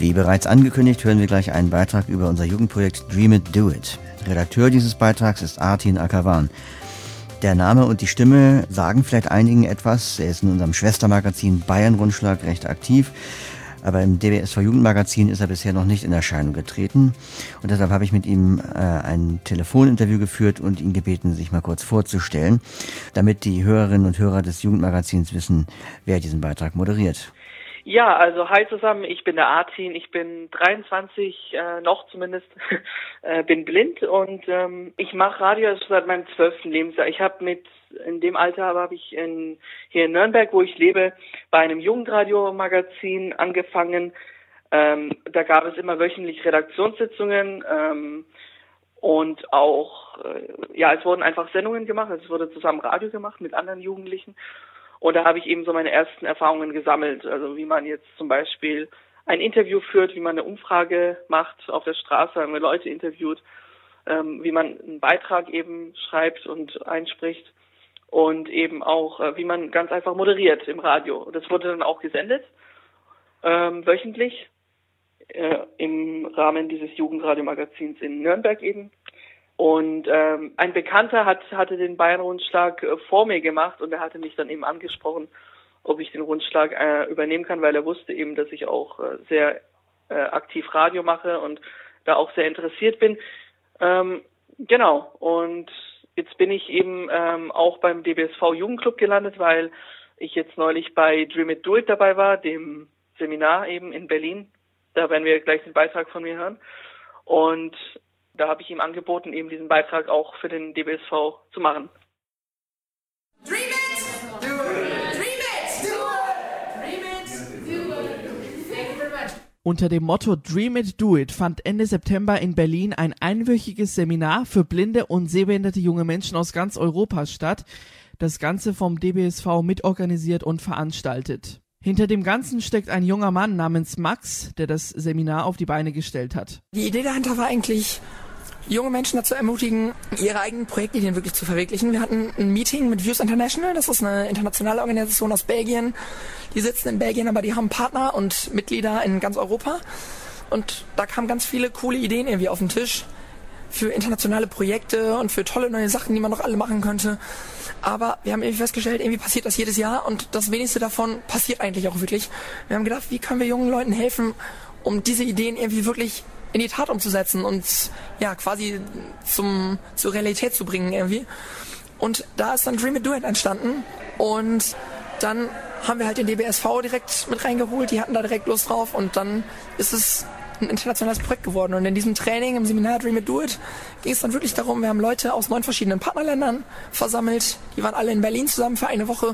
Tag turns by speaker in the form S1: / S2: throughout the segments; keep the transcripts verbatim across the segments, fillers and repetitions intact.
S1: Wie bereits angekündigt, hören wir gleich einen Beitrag über unser Jugendprojekt Dream It, Do It. Redakteur dieses Beitrags ist Artin Akavan. Der Name und die Stimme sagen vielleicht einigen etwas. Er ist in unserem Schwestermagazin Bayern Rundschlag recht aktiv. Aber im D B S V-Jugendmagazin ist er bisher noch nicht in Erscheinung getreten. Und deshalb habe ich mit ihm äh, ein Telefoninterview geführt und ihn gebeten, sich mal kurz vorzustellen, damit die Hörerinnen und Hörer des Jugendmagazins wissen, wer diesen Beitrag moderiert.
S2: Ja, also hi zusammen, ich bin der Artin, ich bin dreiundzwanzig, äh, noch zumindest, äh, bin blind und ähm, ich mache Radio seit meinem zwölften Lebensjahr. Ich habe mit, in dem Alter habe ich in, hier in Nürnberg, wo ich lebe, bei einem Jugendradio-Magazin angefangen. Ähm, da gab es immer wöchentlich Redaktionssitzungen ähm, und auch, äh, ja, es wurden einfach Sendungen gemacht, es wurde zusammen Radio gemacht mit anderen Jugendlichen. Und da habe ich eben so meine ersten Erfahrungen gesammelt, also wie man jetzt zum Beispiel ein Interview führt, wie man eine Umfrage macht auf der Straße, wenn man Leute interviewt, ähm, wie man einen Beitrag eben schreibt und einspricht und eben auch, äh, wie man ganz einfach moderiert im Radio. Das wurde dann auch gesendet, ähm, wöchentlich, äh, im Rahmen dieses Jugendradiomagazins in Nürnberg eben. Und ähm, ein Bekannter hat hatte den Bayern-Rundschlag äh, vor mir gemacht und er hatte mich dann eben angesprochen, ob ich den Rundschlag äh, übernehmen kann, weil er wusste eben, dass ich auch äh, sehr äh, aktiv Radio mache und da auch sehr interessiert bin. Ähm, genau, und jetzt bin ich eben ähm, auch beim D B S V-Jugendclub gelandet, weil ich jetzt neulich bei Dream It, Do It dabei war, dem Seminar eben in Berlin. Da werden wir gleich den Beitrag von mir hören. Und da habe ich ihm angeboten, eben diesen Beitrag auch für den D B S V zu machen.
S3: Dream it! Do it! Dream it! Do it! Dream it! Do it! Thank you very much.
S4: Unter dem Motto Dream It, Do It fand Ende September in Berlin ein einwöchiges Seminar für blinde und sehbehinderte junge Menschen aus ganz Europa statt. Das Ganze vom D B S V mitorganisiert und veranstaltet. Hinter dem Ganzen steckt ein junger Mann namens Max, der das Seminar auf die Beine gestellt hat.
S5: Die Idee dahinter war eigentlich, junge Menschen dazu ermutigen, ihre eigenen Projektideen wirklich zu verwirklichen. Wir hatten ein Meeting mit Views International, das ist eine internationale Organisation aus Belgien. Die sitzen in Belgien, aber die haben Partner und Mitglieder in ganz Europa. Und da kamen ganz viele coole Ideen irgendwie auf den Tisch für internationale Projekte und für tolle neue Sachen, die man noch alle machen könnte. Aber wir haben irgendwie festgestellt, irgendwie passiert das jedes Jahr und das wenigste davon passiert eigentlich auch wirklich. Wir haben gedacht, wie können wir jungen Leuten helfen, um diese Ideen irgendwie wirklich in die Tat umzusetzen und ja quasi zum zur Realität zu bringen irgendwie. Und da ist dann Dream It, Do It entstanden und dann haben wir halt den D B S V direkt mit reingeholt, die hatten da direkt Lust drauf und dann ist es ein internationales Projekt geworden. Und in diesem Training, im Seminar Dream It, Do It, ging es dann wirklich darum, wir haben Leute aus neun verschiedenen Partnerländern versammelt, die waren alle in Berlin zusammen für eine Woche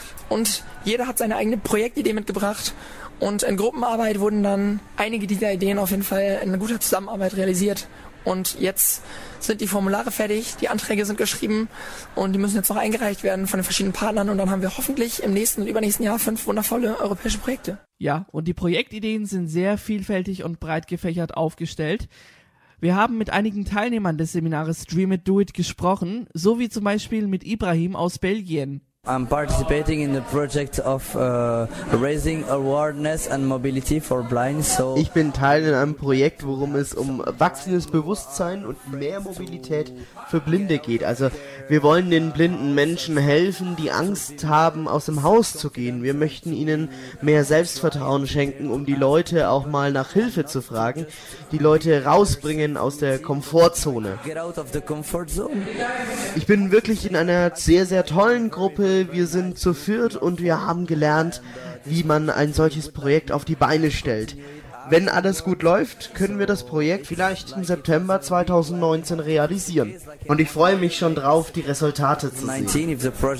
S5: und jeder hat seine eigene Projektidee mitgebracht und in Gruppenarbeit wurden dann einige dieser Ideen auf jeden Fall in guter Zusammenarbeit realisiert. Und jetzt sind die Formulare fertig, die Anträge sind geschrieben und die müssen jetzt noch eingereicht werden von den verschiedenen Partnern und dann haben wir hoffentlich im nächsten und übernächsten Jahr fünf wundervolle europäische Projekte.
S4: Ja, und die Projektideen sind sehr vielfältig und breit gefächert aufgestellt. Wir haben mit einigen Teilnehmern des Seminars Dream It, Do It gesprochen, so wie zum Beispiel mit Ibrahim aus Belgien.
S6: I'm participating in the project of uh, raising awareness and mobility for blind. So
S7: ich bin Teil in einem Projekt, worum es um wachsendes Bewusstsein und mehr Mobilität für Blinde geht. Also wir wollen den blinden Menschen helfen, die Angst haben, aus dem Haus zu gehen. Wir möchten ihnen mehr Selbstvertrauen schenken, um die Leute auch mal nach Hilfe zu fragen, die Leute rausbringen aus der Komfortzone.
S6: Get out of the comfort zone.
S7: Ich bin wirklich in einer sehr, sehr tollen Gruppe. Wir sind zu viert und wir haben gelernt, wie man ein solches Projekt auf die Beine stellt. Wenn alles gut läuft, können wir das Projekt vielleicht im September zweitausendneunzehn realisieren. Und ich freue mich schon drauf, die Resultate zu sehen.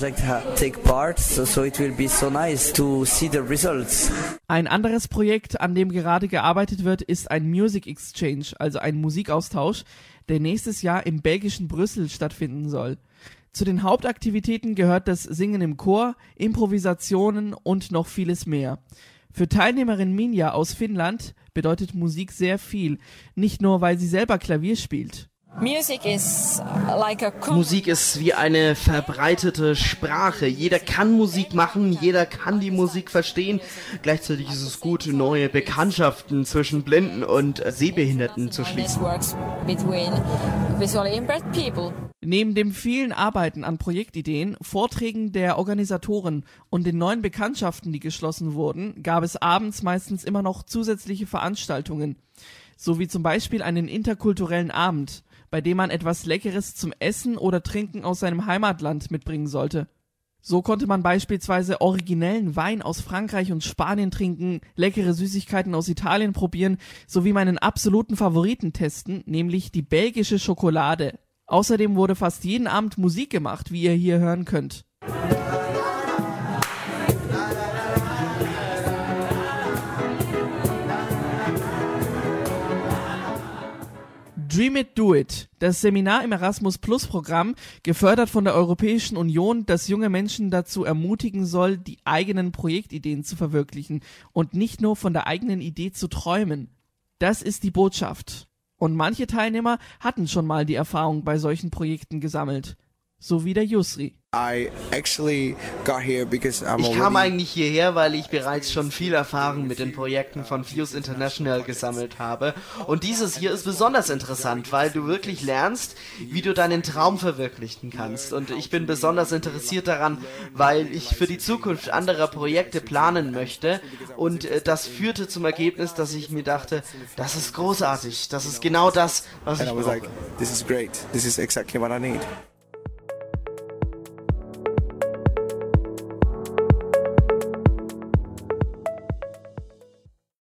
S4: Ein anderes Projekt, an dem gerade gearbeitet wird, ist ein Music Exchange, also ein Musikaustausch, der nächstes Jahr im belgischen Brüssel stattfinden soll. Zu den Hauptaktivitäten gehört das Singen im Chor, Improvisationen und noch vieles mehr. Für Teilnehmerin Minja aus Finnland bedeutet Musik sehr viel, nicht nur weil sie selber Klavier spielt.
S8: Music is like a
S7: Musik ist wie eine verbreitete Sprache. Jeder kann Musik machen, jeder kann die Musik verstehen. Gleichzeitig ist es gut, neue Bekanntschaften zwischen Blinden und Sehbehinderten zu schließen.
S4: Neben dem vielen Arbeiten an Projektideen, Vorträgen der Organisatoren und den neuen Bekanntschaften, die geschlossen wurden, gab es abends meistens immer noch zusätzliche Veranstaltungen, so wie zum Beispiel einen interkulturellen Abend, bei dem man etwas Leckeres zum Essen oder Trinken aus seinem Heimatland mitbringen sollte. So konnte man beispielsweise originellen Wein aus Frankreich und Spanien trinken, leckere Süßigkeiten aus Italien probieren, sowie meinen absoluten Favoriten testen, nämlich die belgische Schokolade. Außerdem wurde fast jeden Abend Musik gemacht, wie ihr hier hören könnt. Dream It, Do It, das Seminar im Erasmus-Plus-Programm, gefördert von der Europäischen Union, das junge Menschen dazu ermutigen soll, die eigenen Projektideen zu verwirklichen und nicht nur von der eigenen Idee zu träumen. Das ist die Botschaft. Und manche Teilnehmer hatten schon mal die Erfahrung bei solchen Projekten gesammelt. So wie der Yusri.
S9: I actually got here because I'm
S7: Ich kam eigentlich hierher, weil ich bereits schon viel Erfahrung mit den Projekten von Fuse International gesammelt habe. Und dieses hier ist besonders interessant, weil du wirklich lernst, wie du deinen Traum verwirklichen kannst. Und ich bin besonders interessiert daran, weil ich für die Zukunft anderer Projekte planen möchte. Und äh, das führte zum Ergebnis, dass ich mir dachte, das ist großartig, das ist genau das, was ich brauche.
S9: This is great. This is exactly what I need.